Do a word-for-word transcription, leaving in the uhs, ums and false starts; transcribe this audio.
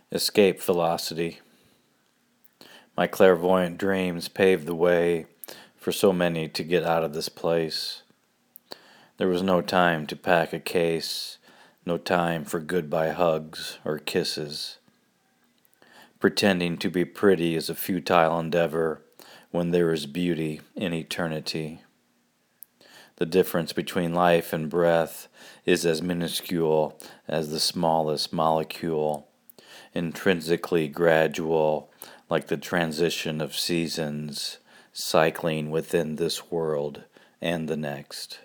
Escape velocity. My clairvoyant dreams paved the way for so many to get out of this place. There was no time to pack a case, no time for goodbye hugs or kisses. Pretending to be pretty is a futile endeavor when there is beauty in eternity. The difference between life and breath is as minuscule as the smallest molecule, intrinsically gradual, like the transition of seasons, cycling within this world and the next.